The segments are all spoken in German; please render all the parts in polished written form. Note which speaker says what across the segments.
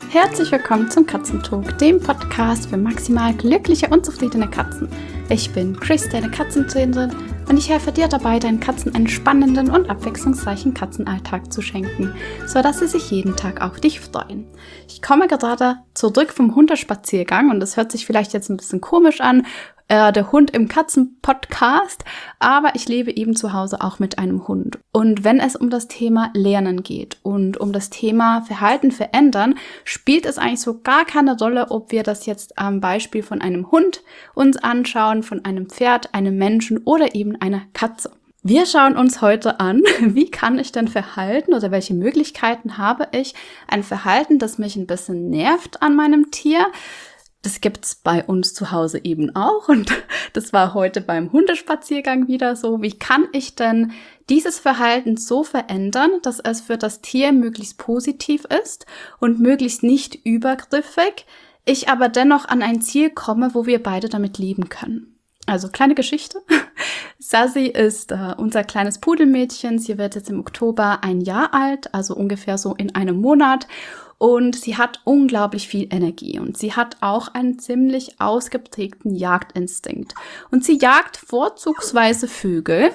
Speaker 1: Herzlich willkommen zum Katzentalk, dem Podcast für maximal glückliche und zufriedene Katzen. Ich bin Chris, deine Katzentrainerin, und ich helfe dir dabei, deinen Katzen einen spannenden und abwechslungsreichen Katzenalltag zu schenken, sodass sie sich jeden Tag auf dich freuen. Ich komme gerade zurück vom Hundespaziergang und das hört sich vielleicht jetzt ein bisschen komisch an, der Hund im Katzen-Podcast, aber ich lebe eben zu Hause auch mit einem Hund. Und wenn es um das Thema Lernen geht und um das Thema Verhalten verändern, spielt es eigentlich so gar keine Rolle, ob wir das jetzt am Beispiel von einem Hund uns anschauen, von einem Pferd, einem Menschen oder eben einer Katze. Wir schauen uns heute an, wie kann ich denn Verhalten oder welche Möglichkeiten habe ich, ein Verhalten, das mich ein bisschen nervt an meinem Tier. Das gibt's bei uns zu Hause eben auch und das war heute beim Hundespaziergang wieder so. Wie kann ich denn dieses Verhalten so verändern, dass es für das Tier möglichst positiv ist und möglichst nicht übergriffig, ich aber dennoch an ein Ziel komme, wo wir beide damit leben können? Also kleine Geschichte. Sassy ist unser kleines Pudelmädchen. Sie wird jetzt im Oktober 1 Jahr alt, also ungefähr so in einem Monat. Und sie hat unglaublich viel Energie und sie hat auch einen ziemlich ausgeprägten Jagdinstinkt. Und sie jagt vorzugsweise Vögel.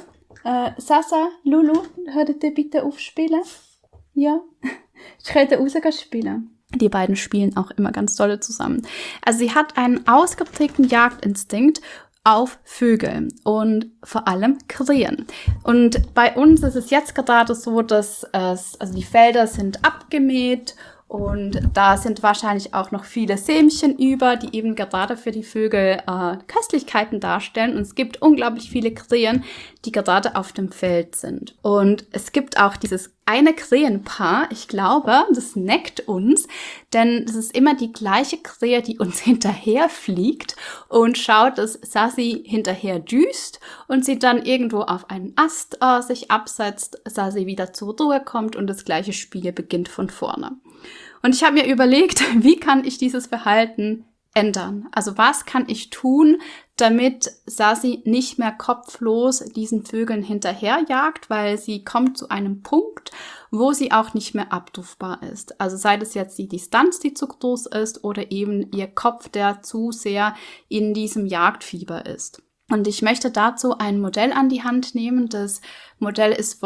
Speaker 1: Sasa, Lulu, hört ihr bitte auf spielen? Ja? Ich könnte raus spielen. Die beiden spielen auch immer ganz dolle zusammen. Also sie hat einen ausgeprägten Jagdinstinkt auf Vögel und vor allem Krähen. Und bei uns ist es jetzt gerade so, dass die Felder sind abgemäht und da sind wahrscheinlich auch noch viele Sämchen über, die eben gerade für die Vögel Köstlichkeiten darstellen. Und es gibt unglaublich viele Krähen, die gerade auf dem Feld sind. Und es gibt auch dieses eine Krähenpaar, ich glaube, das neckt uns, denn es ist immer die gleiche Krähe, die uns hinterher fliegt und schaut, dass Sassy hinterher düst und sie dann irgendwo auf einen Ast sich absetzt, Sassy wieder zur Ruhe kommt und das gleiche Spiel beginnt von vorne. Und ich habe mir überlegt, wie kann ich dieses Verhalten ändern? Also was kann ich tun, damit Sassy nicht mehr kopflos diesen Vögeln hinterherjagt, weil sie kommt zu einem Punkt, wo sie auch nicht mehr abrufbar ist. Also sei das jetzt die Distanz, die zu groß ist oder eben ihr Kopf, der zu sehr in diesem Jagdfieber ist. Und ich möchte dazu ein Modell an die Hand nehmen. Das Modell ist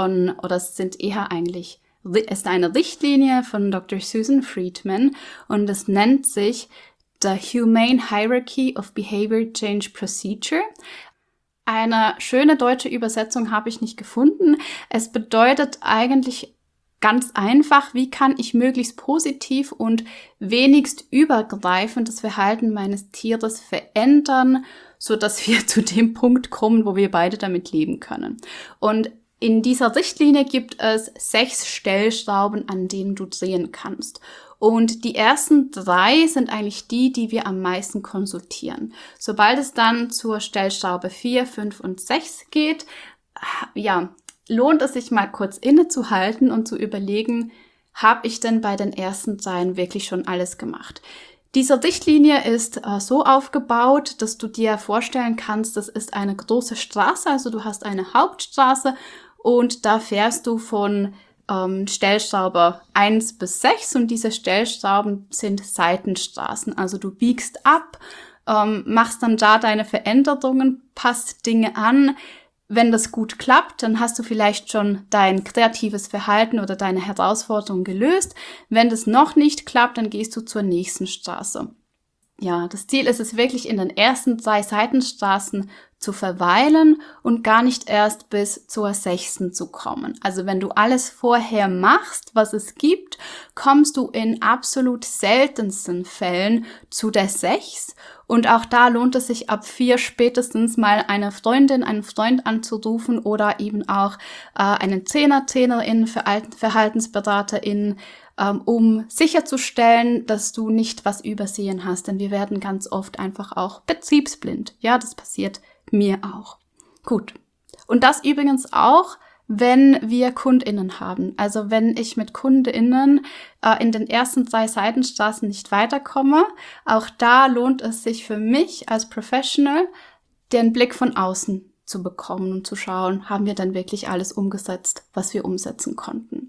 Speaker 1: ist eine Richtlinie von Dr. Susan Friedman und es nennt sich The Humane Hierarchy of Behavior Change Procedure. Eine schöne deutsche Übersetzung habe ich nicht gefunden. Es bedeutet eigentlich ganz einfach, wie kann ich möglichst positiv und wenigst übergreifend das Verhalten meines Tieres verändern, sodass wir zu dem Punkt kommen, wo wir beide damit leben können. Und in dieser Richtlinie gibt es 6 Stellschrauben, an denen du drehen kannst. Und die ersten 3 sind eigentlich die wir am meisten konsultieren. Sobald es dann zur Stellschraube 4, 5 und 6 geht, lohnt es sich mal kurz innezuhalten und zu überlegen, habe ich denn bei den ersten 3 wirklich schon alles gemacht? Diese Richtlinie ist so aufgebaut, dass du dir vorstellen kannst, das ist eine große Straße, also du hast eine Hauptstraße und da fährst du von Stellschraube 1 bis 6 und diese Stellschrauben sind Seitenstraßen. Also du biegst ab, machst dann da deine Veränderungen, passt Dinge an. Wenn das gut klappt, dann hast du vielleicht schon dein kreatives Verhalten oder deine Herausforderung gelöst. Wenn das noch nicht klappt, dann gehst du zur nächsten Straße. Ja, das Ziel ist es wirklich, in den ersten 3 Seitenstraßen zu verweilen und gar nicht erst bis zur 6. zu kommen. Also wenn du alles vorher machst, was es gibt, kommst du in absolut seltensten Fällen zu der 6. Und auch da lohnt es sich ab 4 spätestens mal eine Freundin, einen Freund anzurufen oder eben auch einen Trainerin, Verhaltensberaterin, um sicherzustellen, dass du nicht was übersehen hast. Denn wir werden ganz oft einfach auch betriebsblind. Ja, das passiert mir auch. Gut. Und das übrigens auch, wenn wir KundInnen haben. Also wenn ich mit KundInnen in den ersten 3 Seitenstraßen nicht weiterkomme, auch da lohnt es sich für mich als Professional, den Blick von außen zu bekommen und zu schauen, haben wir dann wirklich alles umgesetzt, was wir umsetzen konnten.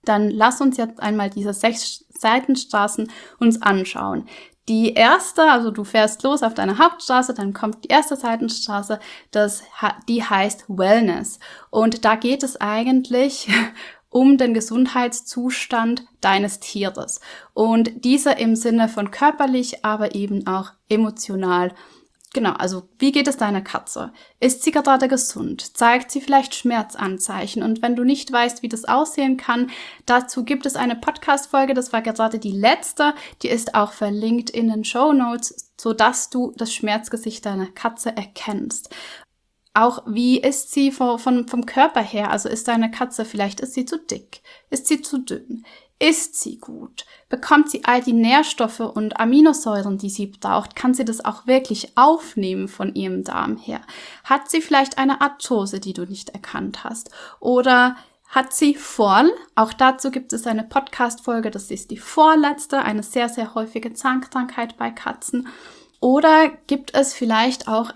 Speaker 1: Dann lass uns jetzt einmal diese 6 Seitenstraßen uns anschauen. Die erste, also du fährst los auf deiner Hauptstraße, dann kommt die erste Seitenstraße, die heißt Wellness. Und da geht es eigentlich um den Gesundheitszustand deines Tieres. Und dieser im Sinne von körperlich, aber eben auch emotional. Genau, also wie geht es deiner Katze? Ist sie gerade gesund? Zeigt sie vielleicht Schmerzanzeichen? Und wenn du nicht weißt, wie das aussehen kann, dazu gibt es eine Podcast-Folge, das war gerade die letzte, die ist auch verlinkt in den Shownotes, sodass du das Schmerzgesicht deiner Katze erkennst. Auch wie ist sie vom Körper her? Also ist deine Katze, vielleicht ist sie zu dick? Ist sie zu dünn? Isst sie gut? Bekommt sie all die Nährstoffe und Aminosäuren, die sie braucht? Kann sie das auch wirklich aufnehmen von ihrem Darm her? Hat sie vielleicht eine Arthrose, die du nicht erkannt hast? Oder hat sie Forl? Auch dazu gibt es eine Podcast-Folge, das ist die vorletzte, eine sehr, sehr häufige Zahnkrankheit bei Katzen. Oder gibt es vielleicht auch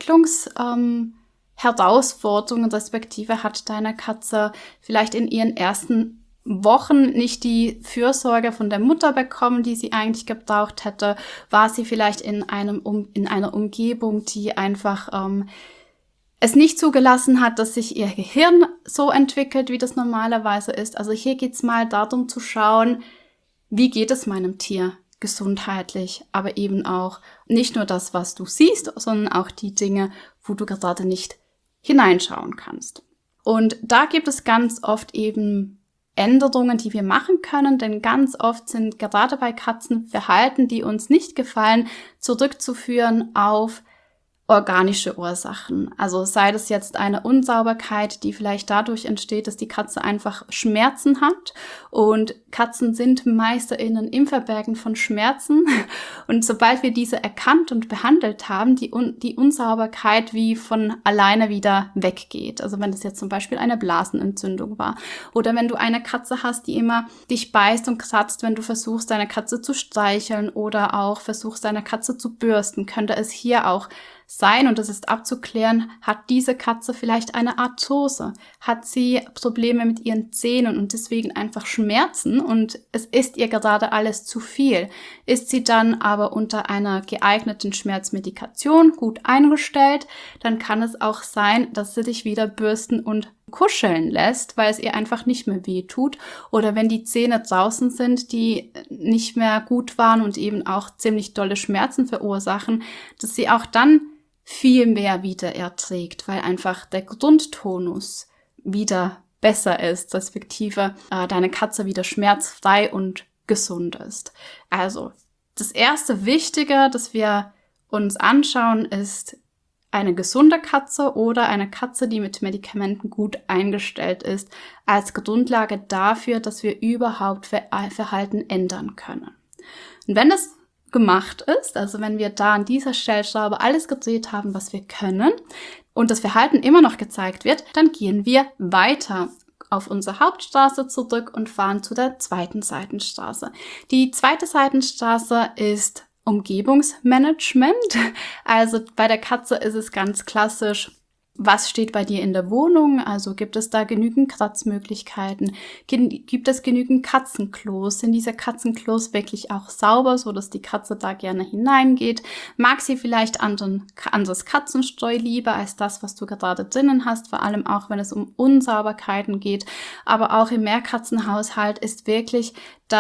Speaker 1: Herausforderungen, respektive hat deine Katze vielleicht in ihren ersten Wochen nicht die Fürsorge von der Mutter bekommen, die sie eigentlich gebraucht hätte? War sie vielleicht in einer Umgebung, die einfach es nicht zugelassen hat, dass sich ihr Gehirn so entwickelt, wie das normalerweise ist? Also hier geht's mal darum zu schauen, wie geht es meinem Tier gesundheitlich, aber eben auch nicht nur das, was du siehst, sondern auch die Dinge, wo du gerade nicht hineinschauen kannst. Und da gibt es ganz oft eben Änderungen, die wir machen können, denn ganz oft sind gerade bei Katzen Verhalten, die uns nicht gefallen, zurückzuführen auf organische Ursachen. Also sei das jetzt eine Unsauberkeit, die vielleicht dadurch entsteht, dass die Katze einfach Schmerzen hat. Und Katzen sind MeisterInnen im Verbergen von Schmerzen. Und sobald wir diese erkannt und behandelt haben, die Unsauberkeit wie von alleine wieder weggeht. Also wenn das jetzt zum Beispiel eine Blasenentzündung war. Oder wenn du eine Katze hast, die immer dich beißt und kratzt, wenn du versuchst, deine Katze zu streicheln oder auch versuchst, deine Katze zu bürsten, könnte es hier auch sein, und das ist abzuklären, hat diese Katze vielleicht eine Arthrose? Hat sie Probleme mit ihren Zähnen und deswegen einfach Schmerzen und es ist ihr gerade alles zu viel? Ist sie dann aber unter einer geeigneten Schmerzmedikation gut eingestellt, dann kann es auch sein, dass sie dich wieder bürsten und kuscheln lässt, weil es ihr einfach nicht mehr weh tut. Oder wenn die Zähne draußen sind, die nicht mehr gut waren und eben auch ziemlich dolle Schmerzen verursachen, dass sie auch dann viel mehr wieder erträgt, weil einfach der Grundtonus wieder besser ist, respektive deine Katze wieder schmerzfrei und gesund ist. Also das erste Wichtige, das wir uns anschauen, ist eine gesunde Katze oder eine Katze, die mit Medikamenten gut eingestellt ist, als Grundlage dafür, dass wir überhaupt Verhalten ändern können. Und wenn das gemacht ist, also wenn wir da an dieser Stellschraube alles gedreht haben, was wir können und das Verhalten immer noch gezeigt wird, dann gehen wir weiter auf unsere Hauptstraße zurück und fahren zu der zweiten Seitenstraße. Die zweite Seitenstraße ist Umgebungsmanagement. Also bei der Katze ist es ganz klassisch, was steht bei dir in der Wohnung? Also gibt es da genügend Kratzmöglichkeiten? Gibt es genügend Katzenklos? Sind diese Katzenklos wirklich auch sauber, so dass die Katze da gerne hineingeht? Mag sie vielleicht anderes Katzenstreu lieber als das, was du gerade drinnen hast? Vor allem auch, wenn es um Unsauberkeiten geht. Aber auch im Mehrkatzenhaushalt ist wirklich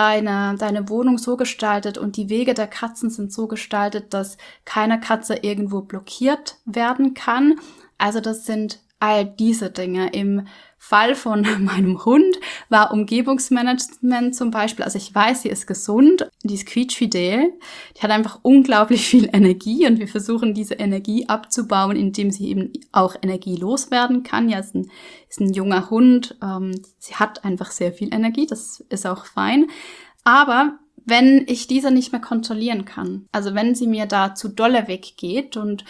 Speaker 1: deine Wohnung so gestaltet und die Wege der Katzen sind so gestaltet, dass keine Katze irgendwo blockiert werden kann. Also das sind all diese Dinge. Im Fall von meinem Hund war Umgebungsmanagement zum Beispiel, also ich weiß, sie ist gesund, die ist quietschfidel, die hat einfach unglaublich viel Energie und wir versuchen diese Energie abzubauen, indem sie eben auch Energie loswerden kann. Ja, ist ein junger Hund, sie hat einfach sehr viel Energie, das ist auch fein, aber wenn ich diese nicht mehr kontrollieren kann, also wenn sie mir da zu dolle weggeht und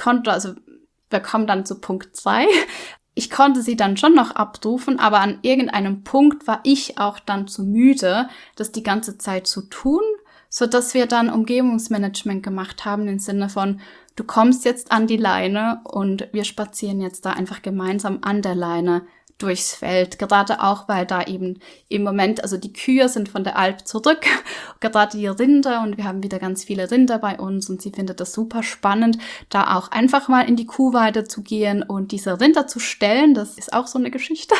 Speaker 1: wir kommen dann zu Punkt 2. Ich konnte sie dann schon noch abrufen, aber an irgendeinem Punkt war ich auch dann zu müde, das die ganze Zeit zu tun, sodass wir dann Umgebungsmanagement gemacht haben im Sinne von, du kommst jetzt an die Leine und wir spazieren jetzt da einfach gemeinsam an der Leine durchs Feld, gerade auch, weil da eben im Moment, also die Kühe sind von der Alp zurück, gerade die Rinder, und wir haben wieder ganz viele Rinder bei uns, und sie findet das super spannend, da auch einfach mal in die Kuhweide zu gehen und diese Rinder zu stellen. Das ist auch so eine Geschichte.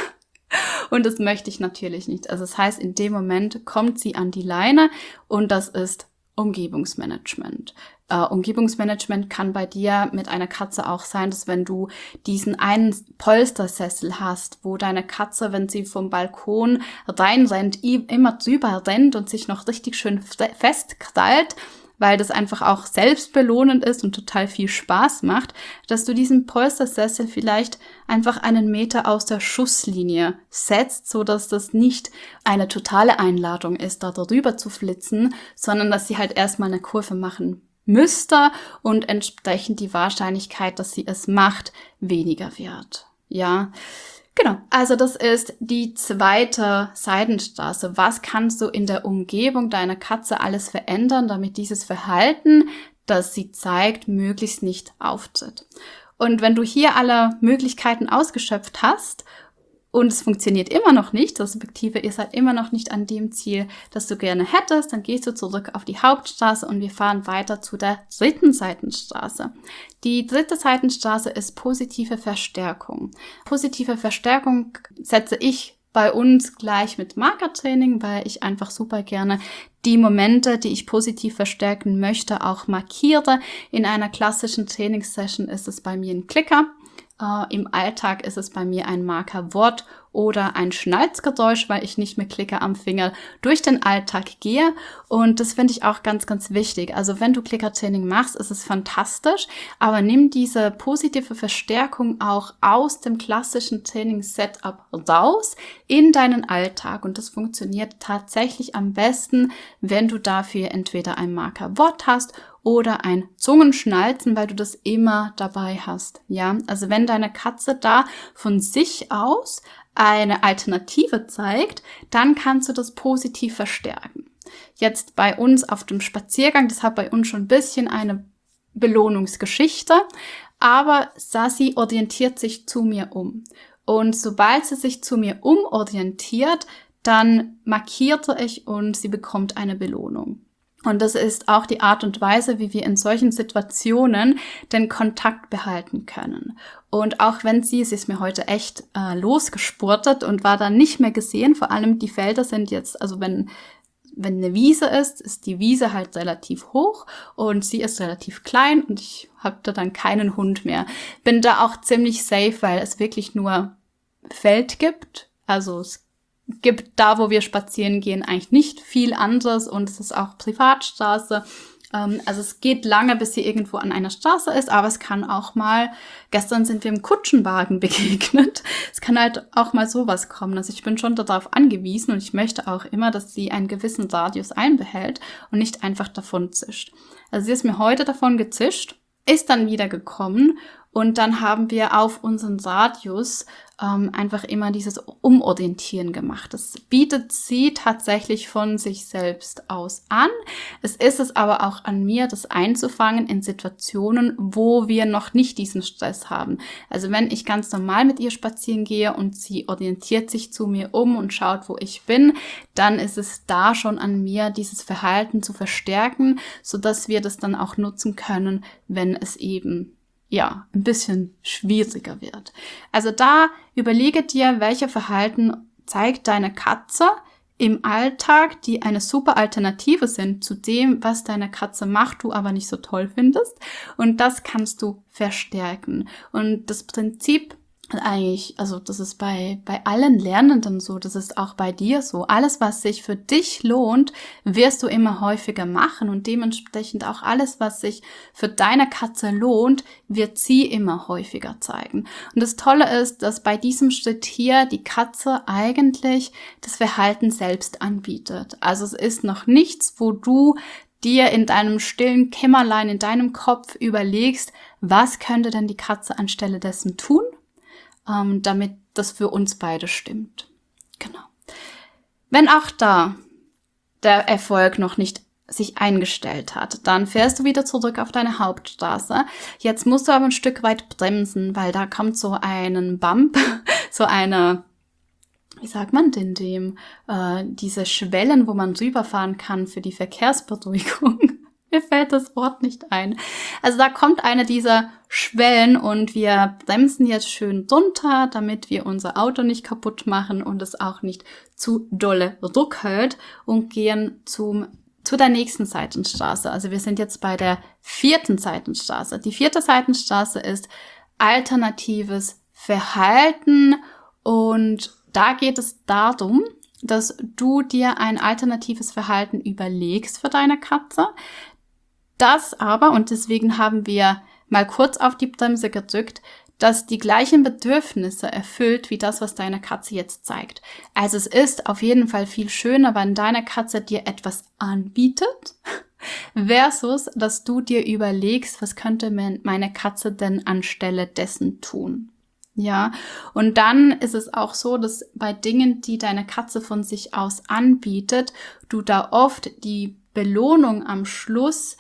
Speaker 1: Und das möchte ich natürlich nicht. Also das heißt, in dem Moment kommt sie an die Leine, und das ist Umgebungsmanagement. Umgebungsmanagement kann bei dir mit einer Katze auch sein, dass wenn du diesen einen Polstersessel hast, wo deine Katze, wenn sie vom Balkon reinrennt, immer drüber rennt und sich noch richtig schön festkrallt, weil das einfach auch selbstbelohnend ist und total viel Spaß macht, dass du diesen Polstersessel vielleicht einfach einen Meter aus der Schusslinie setzt, so dass das nicht eine totale Einladung ist, da drüber zu flitzen, sondern dass sie halt erstmal eine Kurve machen müsste und entsprechend die Wahrscheinlichkeit, dass sie es macht, weniger wird. Ja, genau. Also das ist die zweite Seitenstraße. Was kannst du in der Umgebung deiner Katze alles verändern, damit dieses Verhalten, das sie zeigt, möglichst nicht auftritt? Und wenn du hier alle Möglichkeiten ausgeschöpft hast und es funktioniert immer noch nicht, respektive ihr seid immer noch nicht an dem Ziel, das du gerne hättest, dann gehst du zurück auf die Hauptstraße und wir fahren weiter zu der dritten Seitenstraße. Die dritte Seitenstraße ist positive Verstärkung. Positive Verstärkung setze ich bei uns gleich mit Markertraining, weil ich einfach super gerne die Momente, die ich positiv verstärken möchte, auch markiere. In einer klassischen Trainingssession ist es bei mir ein Klicker. Im Alltag ist es bei mir ein Markerwort oder ein Schnalzgeräusch, weil ich nicht mit Klicker am Finger durch den Alltag gehe. Und das finde ich auch ganz, ganz wichtig. Also wenn du Klickertraining machst, ist es fantastisch, aber nimm diese positive Verstärkung auch aus dem klassischen Trainingssetup raus in deinen Alltag. Und das funktioniert tatsächlich am besten, wenn du dafür entweder ein Markerwort hast oder ein Zungenschnalzen, weil du das immer dabei hast. Ja, also wenn deine Katze da von sich aus eine Alternative zeigt, dann kannst du das positiv verstärken. Jetzt bei uns auf dem Spaziergang, das hat bei uns schon ein bisschen eine Belohnungsgeschichte, aber Sassi orientiert sich zu mir um. Und sobald sie sich zu mir umorientiert, dann markierte ich und sie bekommt eine Belohnung. Und das ist auch die Art und Weise, wie wir in solchen Situationen den Kontakt behalten können. Und auch wenn sie ist mir heute echt losgespurtet und war dann nicht mehr gesehen, vor allem die Felder sind jetzt, also wenn eine Wiese ist die Wiese halt relativ hoch und sie ist relativ klein und ich habe da dann keinen Hund mehr. Bin da auch ziemlich safe, weil es wirklich nur Feld gibt, also es gibt da, wo wir spazieren gehen, eigentlich nicht viel anderes und es ist auch Privatstraße. Also es geht lange, bis sie irgendwo an einer Straße ist, aber es kann auch mal, gestern sind wir im Kutschenwagen begegnet, es kann halt auch mal sowas kommen. Also ich bin schon darauf angewiesen und ich möchte auch immer, dass sie einen gewissen Radius einbehält und nicht einfach davon zischt. Also sie ist mir heute davon gezischt, ist dann wieder gekommen und dann haben wir auf unseren Radius einfach immer dieses Umorientieren gemacht. Das bietet sie tatsächlich von sich selbst aus an. Es ist es aber auch an mir, das einzufangen in Situationen, wo wir noch nicht diesen Stress haben. Also wenn ich ganz normal mit ihr spazieren gehe und sie orientiert sich zu mir um und schaut, wo ich bin, dann ist es da schon an mir, dieses Verhalten zu verstärken, sodass wir das dann auch nutzen können, wenn es eben ein bisschen schwieriger wird. Also da überlege dir, welche Verhalten zeigt deine Katze im Alltag, die eine super Alternative sind zu dem, was deine Katze macht, du aber nicht so toll findest. Und das kannst du verstärken. Und das Prinzip eigentlich, also das ist bei allen Lernenden so, das ist auch bei dir so. Alles, was sich für dich lohnt, wirst du immer häufiger machen und dementsprechend auch alles, was sich für deine Katze lohnt, wird sie immer häufiger zeigen. Und das Tolle ist, dass bei diesem Schritt hier die Katze eigentlich das Verhalten selbst anbietet. Also es ist noch nichts, wo du dir in deinem stillen Kämmerlein, in deinem Kopf überlegst, was könnte denn die Katze anstelle dessen tun? Damit das für uns beide stimmt. Genau. Wenn auch da der Erfolg noch nicht sich eingestellt hat, dann fährst du wieder zurück auf deine Hauptstraße. Jetzt musst du aber ein Stück weit bremsen, weil da kommt so einen Bump, so eine, wie sagt man denn dem, diese Schwellen, wo man rüberfahren kann für die Verkehrsberuhigung. Mir fällt das Wort nicht ein. Also da kommt eine dieser Schwellen und wir bremsen jetzt schön runter, damit wir unser Auto nicht kaputt machen und es auch nicht zu dolle ruckelt und gehen zu der nächsten Seitenstraße. Also wir sind jetzt bei der 4. Seitenstraße. Die 4. Seitenstraße ist alternatives Verhalten und da geht es darum, dass du dir ein alternatives Verhalten überlegst für deine Katze. Das aber, und deswegen haben wir mal kurz auf die Bremse gedrückt, dass die gleichen Bedürfnisse erfüllt wie das, was deine Katze jetzt zeigt. Also es ist auf jeden Fall viel schöner, wenn deine Katze dir etwas anbietet, versus, dass du dir überlegst, was könnte meine Katze denn anstelle dessen tun. Ja, und dann ist es auch so, dass bei Dingen, die deine Katze von sich aus anbietet, du da oft die Belohnung am Schluss,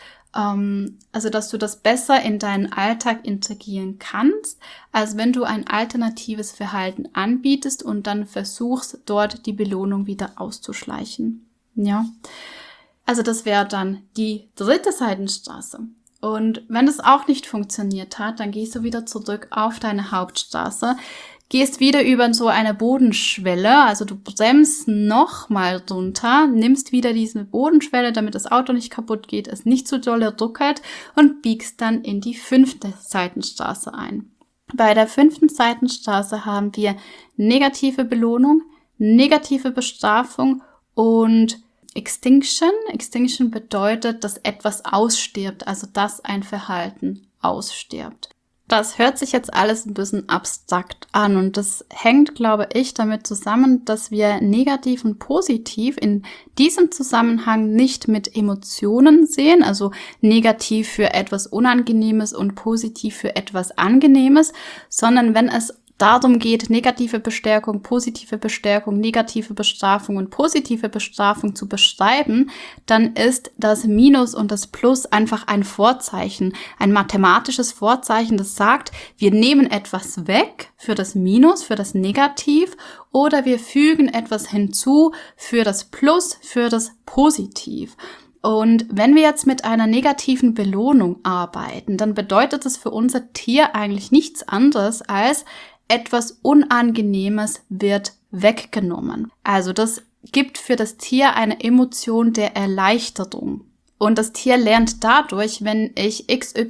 Speaker 1: also dass du das besser in deinen Alltag integrieren kannst, als wenn du ein alternatives Verhalten anbietest und dann versuchst, dort die Belohnung wieder auszuschleichen. Ja, also das wäre dann die 3. Seitenstraße. Und wenn das auch nicht funktioniert hat, dann gehst du wieder zurück auf deine Hauptstraße, gehst wieder über so eine Bodenschwelle, also du bremst nochmal runter, nimmst wieder diese Bodenschwelle, damit das Auto nicht kaputt geht, es nicht zu dolle ruckelt und biegst dann in die 5. Seitenstraße ein. Bei der 5. Seitenstraße haben wir negative Belohnung, negative Bestrafung und Extinction. Extinction bedeutet, dass etwas ausstirbt, also dass ein Verhalten ausstirbt. Das hört sich jetzt alles ein bisschen abstrakt an und das hängt, glaube ich, damit zusammen, dass wir negativ und positiv in diesem Zusammenhang nicht mit Emotionen sehen, also negativ für etwas Unangenehmes und positiv für etwas Angenehmes, sondern wenn es darum geht, negative Bestärkung, positive Bestärkung, negative Bestrafung und positive Bestrafung zu beschreiben, dann ist das Minus und das Plus einfach ein Vorzeichen, ein mathematisches Vorzeichen, das sagt, wir nehmen etwas weg für das Minus, für das Negativ oder wir fügen etwas hinzu für das Plus, für das Positiv. Und wenn wir jetzt mit einer negativen Belohnung arbeiten, dann bedeutet das für unser Tier eigentlich nichts anderes als etwas Unangenehmes wird weggenommen. Also das gibt für das Tier eine Emotion der Erleichterung. Und das Tier lernt dadurch, wenn ich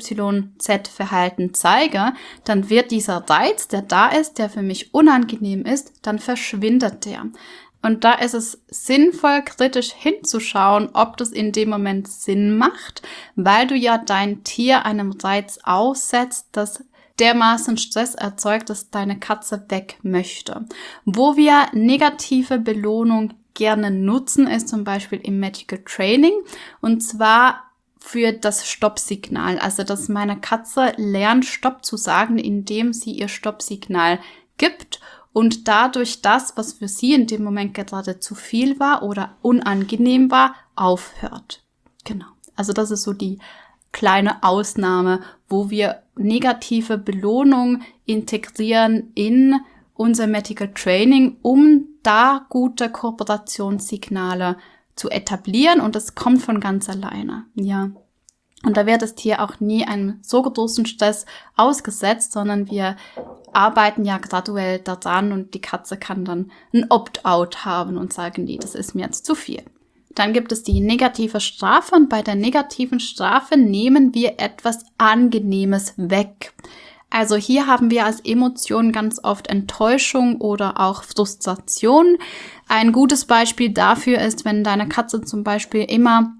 Speaker 1: XYZ-Verhalten zeige, dann wird dieser Reiz, der da ist, der für mich unangenehm ist, dann verschwindet der. Und da ist es sinnvoll, kritisch hinzuschauen, ob das in dem Moment Sinn macht, weil du ja dein Tier einem Reiz aussetzt, das dermaßen Stress erzeugt, dass deine Katze weg möchte. Wo wir negative Belohnung gerne nutzen, ist zum Beispiel im Medical Training und zwar für das Stoppsignal. Also, dass meine Katze lernt, Stopp zu sagen, indem sie ihr Stoppsignal gibt und dadurch das, was für sie in dem Moment gerade zu viel war oder unangenehm war, aufhört. Genau. Also, das ist so die kleine Ausnahme, wo wir negative Belohnung integrieren in unser Medical Training, um da gute Kooperationssignale zu etablieren und das kommt von ganz alleine, ja. Und da wird das Tier auch nie einem so großen Stress ausgesetzt, sondern wir arbeiten ja graduell daran und die Katze kann dann ein Opt-out haben und sagen, nee, das ist mir jetzt zu viel. Dann gibt es die negative Strafe und bei der negativen Strafe nehmen wir etwas Angenehmes weg. Also hier haben wir als Emotion ganz oft Enttäuschung oder auch Frustration. Ein gutes Beispiel dafür ist, wenn deine Katze zum Beispiel immer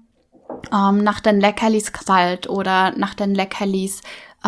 Speaker 1: nach den Leckerlis krallt oder nach den Leckerlis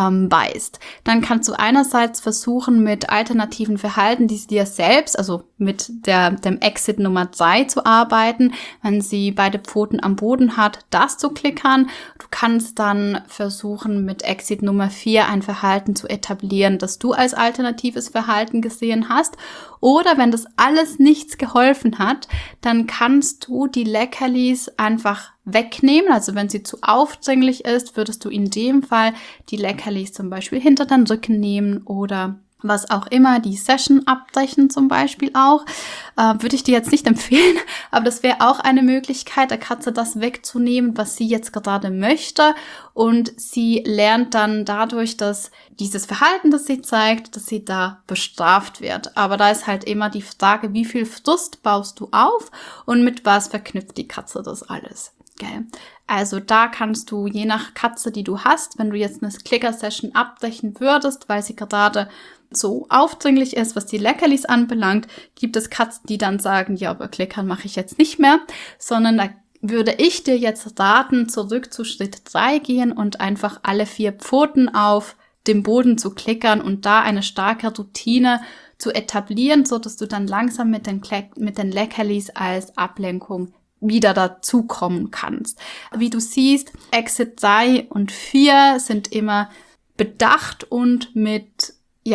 Speaker 1: beißt. Dann kannst du einerseits versuchen, mit alternativen Verhalten, die sie dir selbst, also mit dem Exit Nummer 3 zu arbeiten, wenn sie beide Pfoten am Boden hat, das zu klickern. Du kannst dann versuchen, mit Exit Nummer 4 ein Verhalten zu etablieren, das du als alternatives Verhalten gesehen hast. Oder wenn das alles nichts geholfen hat, dann kannst du die Leckerlis einfach wegnehmen. Also wenn sie zu aufdringlich ist, würdest du in dem Fall die Leckerlis zum Beispiel hinter den Rücken nehmen oder was auch immer, die Session abbrechen zum Beispiel auch, würde ich dir jetzt nicht empfehlen, aber das wäre auch eine Möglichkeit, der Katze das wegzunehmen, was sie jetzt gerade möchte, und sie lernt dann dadurch, dass dieses Verhalten, das sie zeigt, dass sie da bestraft wird. Aber da ist halt immer die Frage, wie viel Frust baust du auf und mit was verknüpft die Katze das alles? Gell? Also da kannst du, je nach Katze, die du hast, wenn du jetzt eine Clicker-Session abbrechen würdest, weil sie gerade so aufdringlich ist, was die Leckerlis anbelangt, gibt es Katzen, die dann sagen, ja, aber Klickern mache ich jetzt nicht mehr, sondern da würde ich dir jetzt raten, zurück zu Schritt 3 gehen und einfach alle 4 Pfoten auf dem Boden zu klickern und da eine starke Routine zu etablieren, so dass du dann langsam mit den Leckerlis als Ablenkung wieder dazukommen kannst. Wie du siehst, Exit 3 und 4 sind immer bedacht und mit,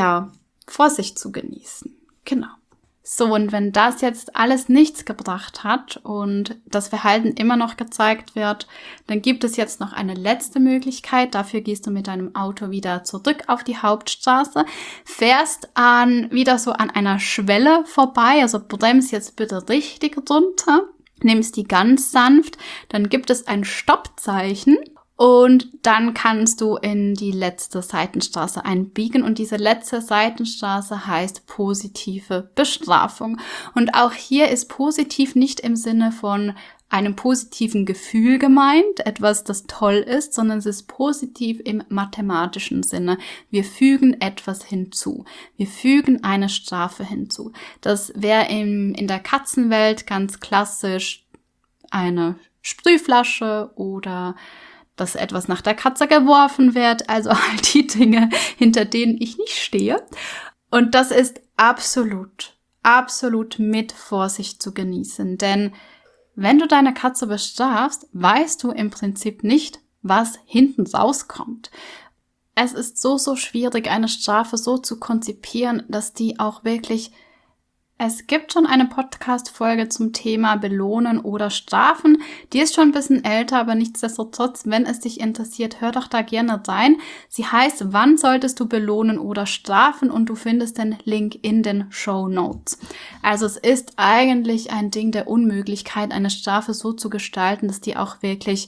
Speaker 1: Vorsicht zu genießen. Genau. So, und wenn das jetzt alles nichts gebracht hat und das Verhalten immer noch gezeigt wird, dann gibt es jetzt noch eine letzte Möglichkeit. Dafür gehst du mit deinem Auto wieder zurück auf die Hauptstraße, fährst wieder so an einer Schwelle vorbei, also bremst jetzt bitte richtig runter, nimmst die ganz sanft, dann gibt es ein Stoppzeichen und dann kannst du in die letzte Seitenstraße einbiegen und diese letzte Seitenstraße heißt positive Bestrafung. Und auch hier ist positiv nicht im Sinne von einem positiven Gefühl gemeint, etwas, das toll ist, sondern es ist positiv im mathematischen Sinne. Wir fügen etwas hinzu. Wir fügen eine Strafe hinzu. Das wäre in der Katzenwelt ganz klassisch eine Sprühflasche oder dass etwas nach der Katze geworfen wird, also all die Dinge, hinter denen ich nicht stehe. Und das ist absolut mit Vorsicht zu genießen, denn wenn du deine Katze bestrafst, weißt du im Prinzip nicht, was hinten rauskommt. Es ist so schwierig, eine Strafe so zu konzipieren, dass die auch wirklich... Es gibt schon eine Podcast-Folge zum Thema Belohnen oder Strafen. Die ist schon ein bisschen älter, aber nichtsdestotrotz, wenn es dich interessiert, hör doch da gerne rein. Sie heißt, wann solltest du belohnen oder strafen? Und du findest den Link in den Shownotes. Also es ist eigentlich ein Ding der Unmöglichkeit, eine Strafe so zu gestalten, dass die auch wirklich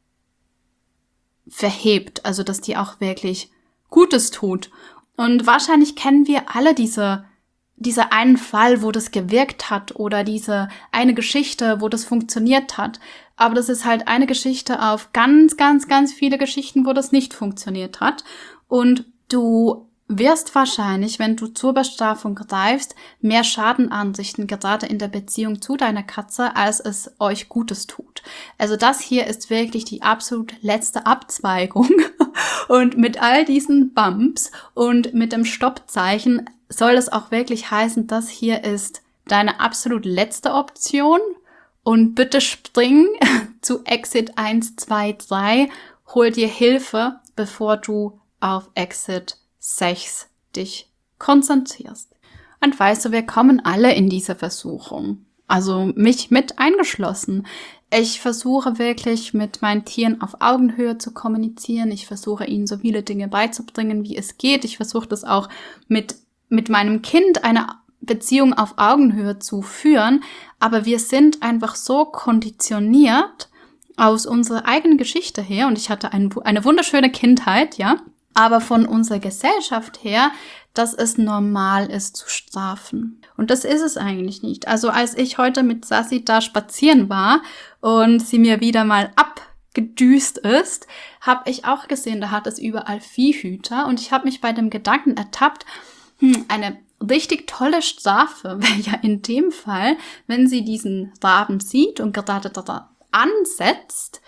Speaker 1: verhebt. Also dass die auch wirklich Gutes tut. Und wahrscheinlich kennen wir alle dieser einen Fall, wo das gewirkt hat oder diese eine Geschichte, wo das funktioniert hat. Aber das ist halt eine Geschichte auf ganz viele Geschichten, wo das nicht funktioniert hat. Und du wirst wahrscheinlich, wenn du zur Bestrafung greifst, mehr Schaden anrichten, gerade in der Beziehung zu deiner Katze, als es euch Gutes tut. Also das hier ist wirklich die absolut letzte Abzweigung. Und mit all diesen Bumps und mit dem Stoppzeichen soll es auch wirklich heißen, das hier ist deine absolut letzte Option. Und bitte spring zu Exit 1, 2, 3, hol dir Hilfe, bevor du auf Exit 6 dich konzentrierst. Und weißt du, wir kommen alle in diese Versuchung. Also mich mit eingeschlossen. Ich versuche wirklich mit meinen Tieren auf Augenhöhe zu kommunizieren. Ich versuche ihnen so viele Dinge beizubringen, wie es geht. Ich versuche das auch mit meinem Kind eine Beziehung auf Augenhöhe zu führen. Aber wir sind einfach so konditioniert aus unserer eigenen Geschichte her. Und ich hatte eine wunderschöne Kindheit, ja. Aber von unserer Gesellschaft her, dass es normal ist zu strafen. Und das ist es eigentlich nicht. Also als ich heute mit Sassi da spazieren war und sie mir wieder mal abgedüst ist, habe ich auch gesehen, da hat es überall Viehhüter. Und ich habe mich bei dem Gedanken ertappt, eine richtig tolle Strafe wäre ja in dem Fall, wenn sie diesen Raben sieht und gerade da ansetzt,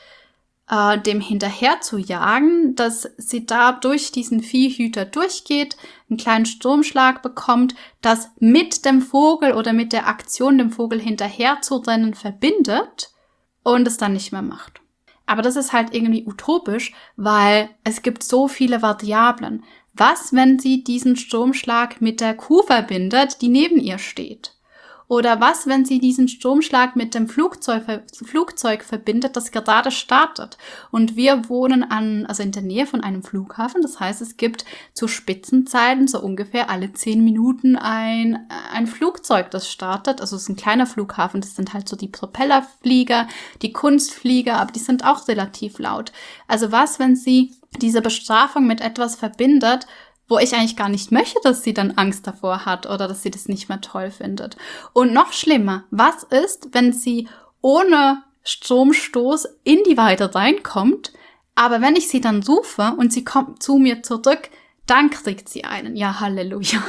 Speaker 1: dem hinterher zu jagen, dass sie da durch diesen Viehhüter durchgeht, einen kleinen Stromschlag bekommt, das mit dem Vogel oder mit der Aktion, dem Vogel hinterher zu rennen, verbindet und es dann nicht mehr macht. Aber das ist halt irgendwie utopisch, weil es gibt so viele Variablen. Was, wenn sie diesen Stromschlag mit der Kuh verbindet, die neben ihr steht? Oder was, wenn sie diesen Stromschlag mit dem Flugzeug verbindet, das gerade startet? Und wir wohnen also in der Nähe von einem Flughafen. Das heißt, es gibt zu Spitzenzeiten so ungefähr alle 10 Minuten ein Flugzeug, das startet. Also es ist ein kleiner Flughafen. Das sind halt so die Propellerflieger, die Kunstflieger, aber die sind auch relativ laut. Also was, wenn sie diese Bestrafung mit etwas verbindet, wo ich eigentlich gar nicht möchte, dass sie dann Angst davor hat oder dass sie das nicht mehr toll findet. Und noch schlimmer, was ist, wenn sie ohne Stromstoß in die Weite reinkommt, aber wenn ich sie dann rufe und sie kommt zu mir zurück, dann kriegt sie einen. Ja, Halleluja.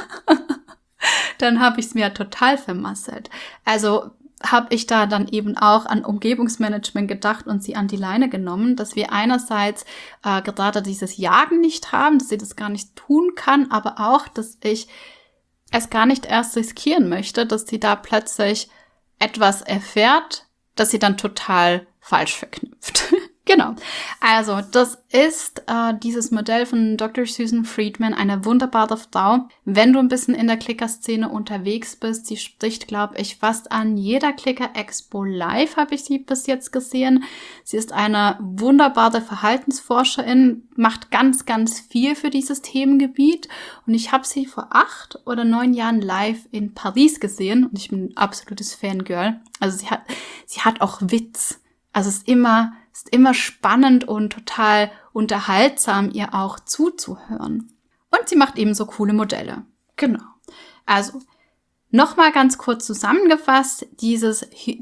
Speaker 1: Dann habe ich es mir total vermasselt. Also habe ich da dann eben auch an Umgebungsmanagement gedacht und sie an die Leine genommen, dass wir einerseits gerade dieses Jagen nicht haben, dass sie das gar nicht tun kann, aber auch, dass ich es gar nicht erst riskieren möchte, dass sie da plötzlich etwas erfährt, das sie dann total falsch verknüpft. Genau. Also, das ist dieses Modell von Dr. Susan Friedman, eine wunderbare Frau. Wenn du ein bisschen in der Clicker-Szene unterwegs bist, sie spricht, glaube ich, fast an jeder Clicker-Expo live, habe ich sie bis jetzt gesehen. Sie ist eine wunderbare Verhaltensforscherin, macht ganz, ganz viel für dieses Themengebiet. Und ich habe sie vor 8 oder 9 Jahren live in Paris gesehen. Und ich bin ein absolutes Fangirl. Also sie hat auch Witz. Also es ist immer spannend und total unterhaltsam, ihr auch zuzuhören. Und sie macht eben so coole Modelle. Genau. Also, nochmal ganz kurz zusammengefasst, diese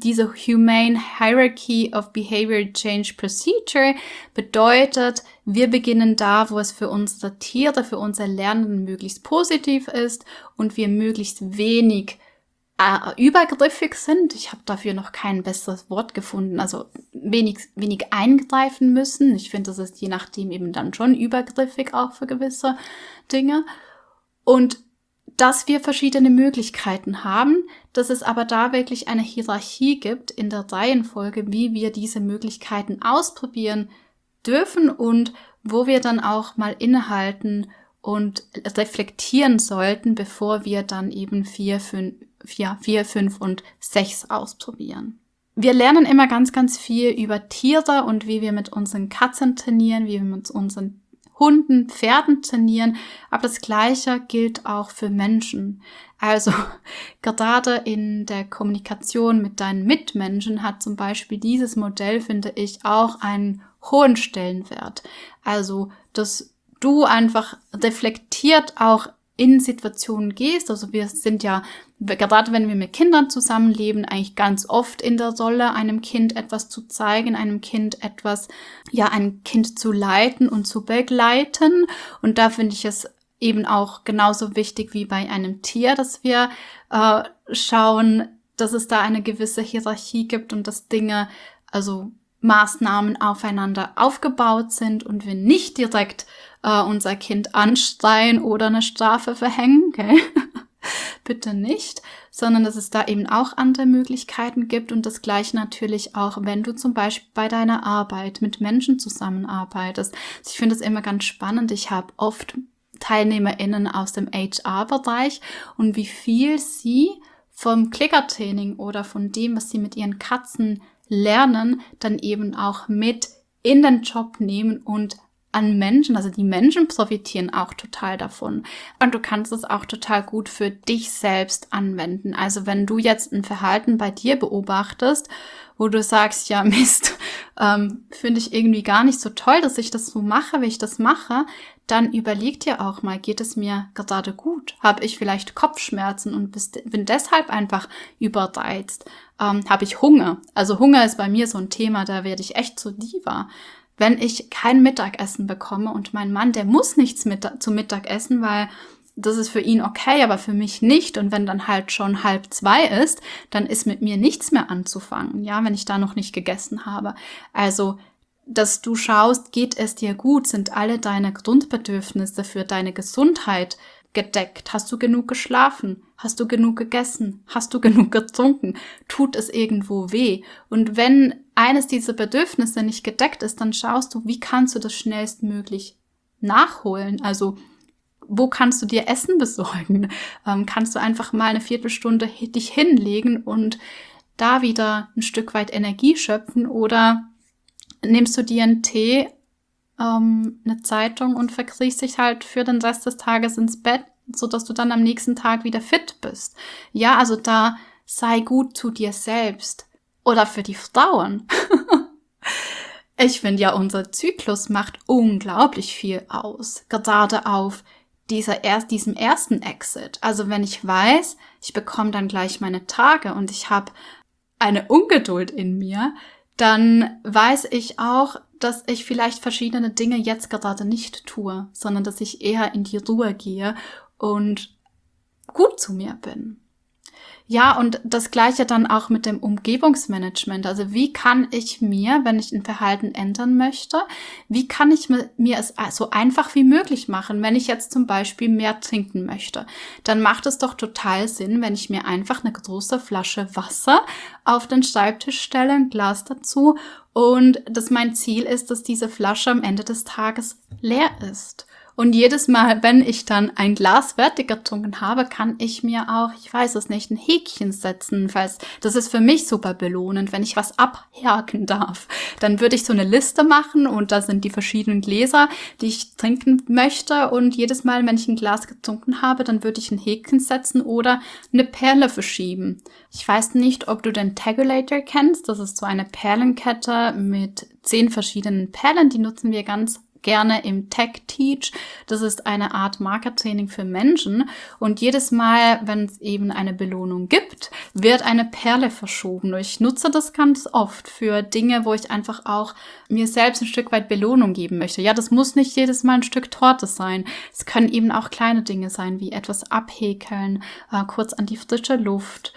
Speaker 1: Humane Hierarchy of Behavior Change Procedure bedeutet, wir beginnen da, wo es für unsere Tiere, für unser Lernen möglichst positiv ist und wir möglichst wenig übergriffig sind. Ich habe dafür noch kein besseres Wort gefunden. Also wenig eingreifen müssen. Ich finde, das ist je nachdem eben dann schon übergriffig auch für gewisse Dinge. Und dass wir verschiedene Möglichkeiten haben, dass es aber da wirklich eine Hierarchie gibt in der Reihenfolge, wie wir diese Möglichkeiten ausprobieren dürfen und wo wir dann auch mal innehalten und reflektieren sollten, bevor wir dann eben 4, 5 und 6 ausprobieren. Wir lernen immer ganz, ganz viel über Tiere und wie wir mit unseren Katzen trainieren, wie wir mit unseren Hunden, Pferden trainieren, aber das Gleiche gilt auch für Menschen. Also gerade in der Kommunikation mit deinen Mitmenschen hat zum Beispiel dieses Modell, finde ich, auch einen hohen Stellenwert. Also, dass du einfach reflektiert auch in Situationen gehst. Also wir sind ja, gerade wenn wir mit Kindern zusammenleben, eigentlich ganz oft in der Rolle, einem Kind etwas zu zeigen, einem Kind ein Kind zu leiten und zu begleiten. Und da finde ich es eben auch genauso wichtig wie bei einem Tier, dass wir schauen, dass es da eine gewisse Hierarchie gibt und dass Dinge, also Maßnahmen aufeinander aufgebaut sind und wir nicht direkt unser Kind anschreien oder eine Strafe verhängen, okay? Bitte nicht, sondern dass es da eben auch andere Möglichkeiten gibt und das Gleiche natürlich auch, wenn du zum Beispiel bei deiner Arbeit mit Menschen zusammenarbeitest. Ich finde es immer ganz spannend. Ich habe oft TeilnehmerInnen aus dem HR-Bereich und wie viel sie vom Clicker-Training oder von dem, was sie mit ihren Katzen lernen, dann eben auch mit in den Job nehmen und an Menschen, also die Menschen profitieren auch total davon. Und du kannst es auch total gut für dich selbst anwenden. Also wenn du jetzt ein Verhalten bei dir beobachtest, wo du sagst, ja Mist, finde ich irgendwie gar nicht so toll, dass ich das so mache, wie ich das mache, dann überleg dir auch mal, geht es mir gerade gut? Habe ich vielleicht Kopfschmerzen und bin deshalb einfach überreizt? Habe ich Hunger? Also Hunger ist bei mir so ein Thema, da werde ich echt zur Diva. Wenn ich kein Mittagessen bekomme und mein Mann, der muss nichts zum Mittag essen, weil das ist für ihn okay, aber für mich nicht. Und wenn dann halt schon 1:30 ist, dann ist mit mir nichts mehr anzufangen, ja, wenn ich da noch nicht gegessen habe. Also, dass du schaust, geht es dir gut? Sind alle deine Grundbedürfnisse für deine Gesundheit gedeckt? Hast du genug geschlafen? Hast du genug gegessen? Hast du genug getrunken? Tut es irgendwo weh? Und wenn eines dieser Bedürfnisse nicht gedeckt ist, dann schaust du, wie kannst du das schnellstmöglich nachholen? Also wo kannst du dir Essen besorgen? Kannst du einfach mal eine Viertelstunde dich hinlegen und da wieder ein Stück weit Energie schöpfen? Oder nimmst du dir einen Tee, eine Zeitung und verkriechst dich halt für den Rest des Tages ins Bett, sodass du dann am nächsten Tag wieder fit bist? Ja, also da sei gut zu dir selbst. Oder für die Frauen. Ich finde ja, unser Zyklus macht unglaublich viel aus. Gerade auf diesem ersten Exit. Also wenn ich weiß, ich bekomme dann gleich meine Tage und ich habe eine Ungeduld in mir, dann weiß ich auch, dass ich vielleicht verschiedene Dinge jetzt gerade nicht tue, sondern dass ich eher in die Ruhe gehe und gut zu mir bin. Ja, und das Gleiche dann auch mit dem Umgebungsmanagement. Also wie kann ich mir, wenn ich ein Verhalten ändern möchte, wie kann ich mir es so einfach wie möglich machen? Wenn ich jetzt zum Beispiel mehr trinken möchte, dann macht es doch total Sinn, wenn ich mir einfach eine große Flasche Wasser auf den Schreibtisch stelle, ein Glas dazu und dass mein Ziel ist, dass diese Flasche am Ende des Tages leer ist. Und jedes Mal, wenn ich dann ein Glas fertig getrunken habe, kann ich mir auch, ich weiß es nicht, ein Häkchen setzen. Das ist für mich super belohnend, wenn ich was abhaken darf. Dann würde ich so eine Liste machen und da sind die verschiedenen Gläser, die ich trinken möchte. Und jedes Mal, wenn ich ein Glas getrunken habe, dann würde ich ein Häkchen setzen oder eine Perle verschieben. Ich weiß nicht, ob du den Tagulator kennst. Das ist so eine Perlenkette mit 10 verschiedenen Perlen. Die nutzen wir ganz gerne im Tech Teach. Das ist eine Art Markertraining für Menschen. Und jedes Mal, wenn es eben eine Belohnung gibt, wird eine Perle verschoben. Ich nutze das ganz oft für Dinge, wo ich einfach auch mir selbst ein Stück weit Belohnung geben möchte. Ja, das muss nicht jedes Mal ein Stück Torte sein. Es können eben auch kleine Dinge sein, wie etwas abhäkeln, kurz an die frische Luft,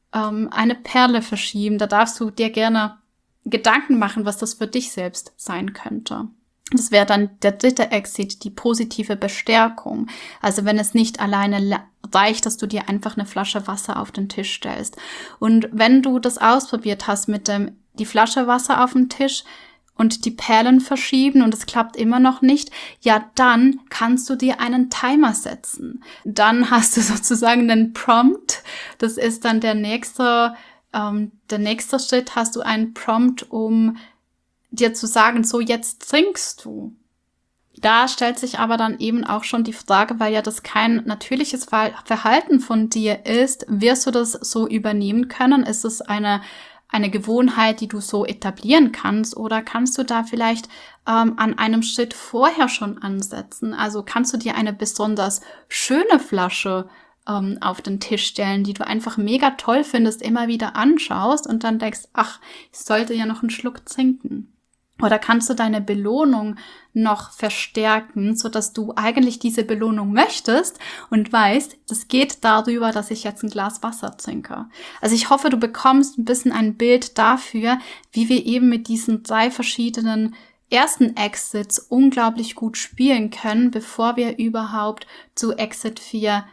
Speaker 1: eine Perle verschieben. Da darfst du dir gerne Gedanken machen, was das für dich selbst sein könnte. Das wäre dann der dritte Exit, die positive Bestärkung. Also wenn es nicht alleine reicht, dass du dir einfach eine Flasche Wasser auf den Tisch stellst. Und wenn du das ausprobiert hast mit die Flasche Wasser auf dem Tisch und die Perlen verschieben und es klappt immer noch nicht, ja, dann kannst du dir einen Timer setzen. Dann hast du sozusagen einen Prompt. Das ist dann der nächste Schritt, hast du einen Prompt, um dir zu sagen, so jetzt trinkst du. Da stellt sich aber dann eben auch schon die Frage, weil ja das kein natürliches Verhalten von dir ist, wirst du das so übernehmen können? Ist es eine Gewohnheit, die du so etablieren kannst, oder kannst du da vielleicht an einem Schritt vorher schon ansetzen? Also kannst du dir eine besonders schöne Flasche auf den Tisch stellen, die du einfach mega toll findest, immer wieder anschaust und dann denkst, ach, ich sollte ja noch einen Schluck trinken. Oder kannst du deine Belohnung noch verstärken, sodass du eigentlich diese Belohnung möchtest und weißt, das geht darüber, dass ich jetzt ein Glas Wasser trinke. Also ich hoffe, du bekommst ein bisschen ein Bild dafür, wie wir eben mit diesen 3 verschiedenen ersten Exits unglaublich gut spielen können, bevor wir überhaupt zu Exit 4,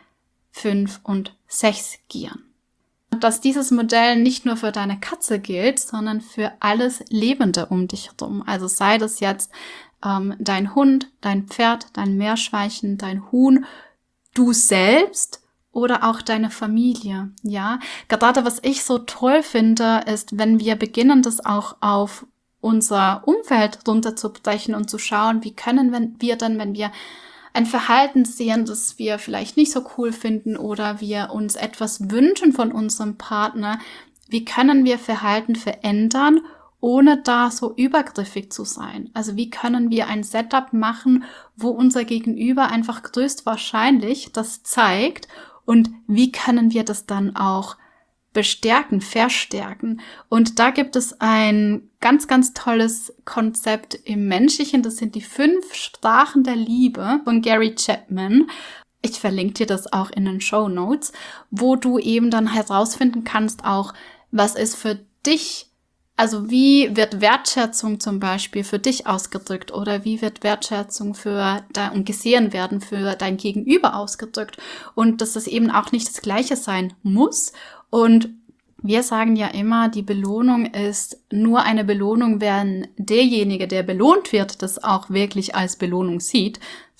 Speaker 1: 5 und 6 gehen. Dass dieses Modell nicht nur für deine Katze gilt, sondern für alles Lebende um dich herum. Also sei das jetzt dein Hund, dein Pferd, dein Meerschweinchen, dein Huhn, du selbst oder auch deine Familie. Ja, gerade was ich so toll finde, ist, wenn wir beginnen, das auch auf unser Umfeld runterzubrechen und zu schauen, wie können wir dann, wenn wir ein Verhalten sehen, das wir vielleicht nicht so cool finden oder wir uns etwas wünschen von unserem Partner, wie können wir Verhalten verändern, ohne da so übergriffig zu sein? Also wie können wir ein Setup machen, wo unser Gegenüber einfach größtwahrscheinlich das zeigt, und wie können wir das dann auch bestärken, verstärken? Und da gibt es ein ganz, ganz tolles Konzept im Menschlichen. Das sind die 5 Sprachen der Liebe von Gary Chapman. Ich verlinke dir das auch in den Shownotes, wo du eben dann herausfinden kannst auch, was ist für dich, also wie wird Wertschätzung zum Beispiel für dich ausgedrückt oder wie wird Wertschätzung und gesehen werden für dein Gegenüber ausgedrückt, und dass es eben auch nicht das Gleiche sein muss. Und wir sagen ja immer, die Belohnung ist nur eine Belohnung, wenn derjenige, der belohnt wird, das auch wirklich als Belohnung sieht. Das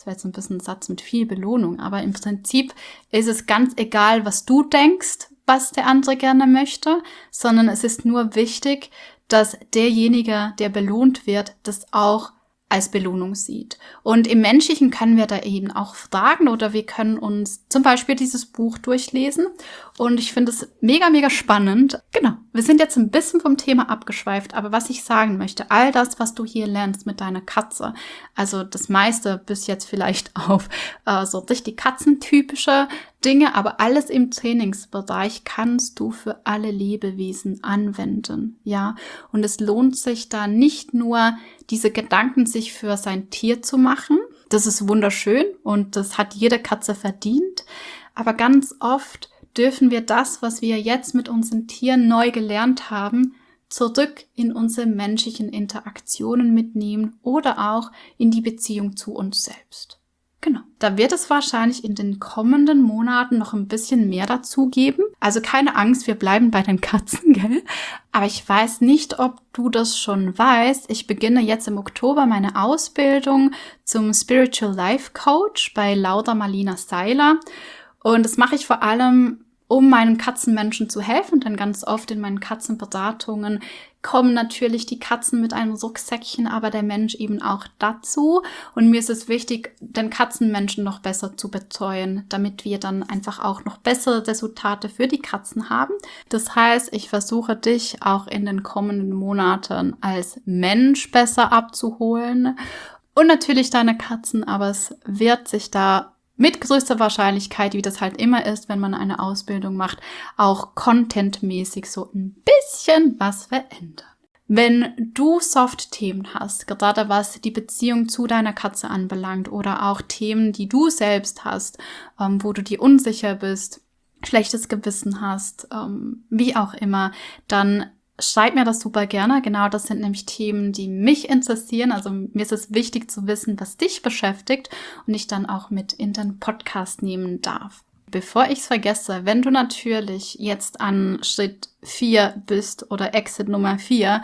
Speaker 1: wäre jetzt ein bisschen ein Satz mit viel Belohnung, aber im Prinzip ist es ganz egal, was du denkst, was der andere gerne möchte, sondern es ist nur wichtig, dass derjenige, der belohnt wird, das auch als Belohnung sieht. Und im Menschlichen können wir da eben auch fragen oder wir können uns zum Beispiel dieses Buch durchlesen. Und ich finde es mega, mega spannend. Genau, wir sind jetzt ein bisschen vom Thema abgeschweift, aber was ich sagen möchte, all das, was du hier lernst mit deiner Katze, also das meiste bis jetzt vielleicht auf so richtig katzentypische Dinge, aber alles im Trainingsbereich kannst du für alle Lebewesen anwenden, ja. Und es lohnt sich da nicht nur, diese Gedanken sich für sein Tier zu machen. Das ist wunderschön und das hat jede Katze verdient. Aber ganz oft dürfen wir das, was wir jetzt mit unseren Tieren neu gelernt haben, zurück in unsere menschlichen Interaktionen mitnehmen oder auch in die Beziehung zu uns selbst. Genau. Da wird es wahrscheinlich in den kommenden Monaten noch ein bisschen mehr dazu geben. Also keine Angst, wir bleiben bei den Katzen, gell? Aber ich weiß nicht, ob du das schon weißt. Ich beginne jetzt im Oktober meine Ausbildung zum Spiritual Life Coach bei Laura Marlina Seiler. Und das mache ich vor allem, um meinen Katzenmenschen zu helfen, denn ganz oft in meinen Katzenberatungen kommen natürlich die Katzen mit einem Rucksäckchen, aber der Mensch eben auch dazu. Und mir ist es wichtig, den Katzenmenschen noch besser zu betreuen, damit wir dann einfach auch noch bessere Resultate für die Katzen haben. Das heißt, ich versuche dich auch in den kommenden Monaten als Mensch besser abzuholen und natürlich deine Katzen, aber es wird sich da mit größter Wahrscheinlichkeit, wie das halt immer ist, wenn man eine Ausbildung macht, auch contentmäßig so ein bisschen was verändern. Wenn du Soft-Themen hast, gerade was die Beziehung zu deiner Katze anbelangt oder auch Themen, die du selbst hast, wo du dir unsicher bist, schlechtes Gewissen hast, wie auch immer, dann schreib mir das super gerne. Genau, das sind nämlich Themen, die mich interessieren. Also mir ist es wichtig zu wissen, was dich beschäftigt und ich dann auch mit in den Podcast nehmen darf. Bevor ich es vergesse, wenn du natürlich jetzt an Schritt 4 bist oder Exit Nummer 4,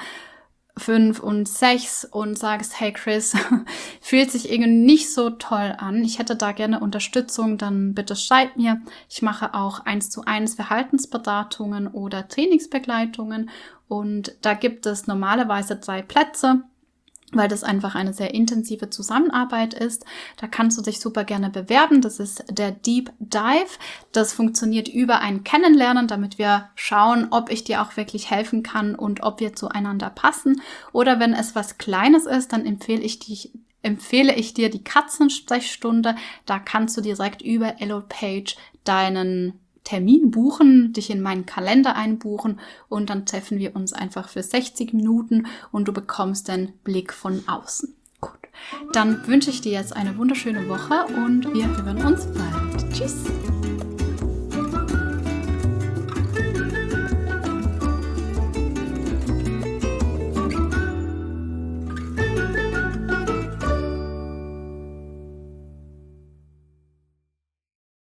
Speaker 1: 5 und 6 und sagst, hey Chris, fühlt sich irgendwie nicht so toll an. Ich hätte da gerne Unterstützung, dann bitte schreib mir. Ich mache auch 1:1 Verhaltensberatungen oder Trainingsbegleitungen und da gibt es normalerweise 3 Plätze, weil das einfach eine sehr intensive Zusammenarbeit ist. Da kannst du dich super gerne bewerben. Das ist der Deep Dive. Das funktioniert über ein Kennenlernen, damit wir schauen, ob ich dir auch wirklich helfen kann und ob wir zueinander passen. Oder wenn es was Kleines ist, dann empfehle ich dir die Katzensprechstunde. Da kannst du direkt über Elopage deinen Termin buchen, dich in meinen Kalender einbuchen und dann treffen wir uns einfach für 60 Minuten und du bekommst den Blick von außen. Gut, dann wünsche ich dir jetzt eine wunderschöne Woche und wir hören uns bald. Tschüss!